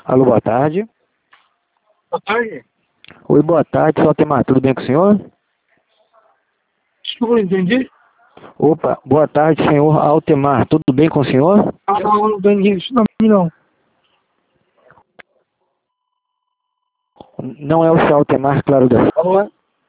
Alô, boa tarde. Boa tarde. Oi, boa tarde, sou Altemar, tudo bem com o senhor? Desculpa, não entendi. Opa, boa tarde, senhor Altemar, tudo bem com o senhor? Não entendi isso não. Não é o senhor Altemar Claro da Silva? Alô?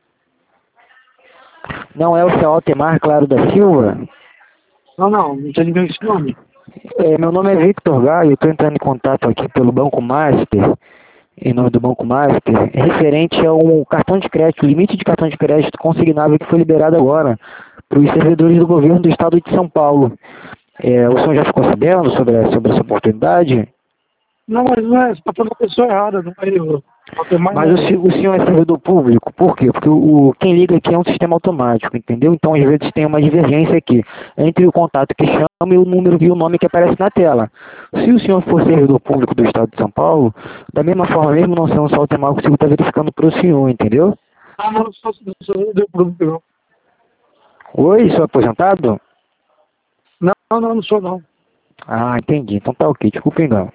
Não é o senhor Altemar Claro da Silva? Não sei ninguém esse nome. Meu nome é Victor Gaio, estou entrando em contato aqui pelo Banco Master, em nome do Banco Master, referente a um cartão de crédito, limite de cartão de crédito consignável que foi liberado agora para os servidores do governo do estado de São Paulo. O senhor já ficou sabendo sobre essa oportunidade? Não, mas não é, você tá falando com a pessoa errada, não é eu. Altemar Mas não é. o senhor é servidor público, por quê? Porque quem liga aqui é um sistema automático, entendeu? Então, às vezes, tem uma divergência aqui entre o contato que chama e o número e o nome que aparece na tela. Se o senhor for servidor público do Estado de São Paulo, da mesma forma, mesmo não sendo só o tema, eu consigo estar verificando para o senhor, entendeu? Não sou servidor público, não. Oi, sou aposentado? Não sou não. Ah, entendi. Então tá ok, desculpa o engano.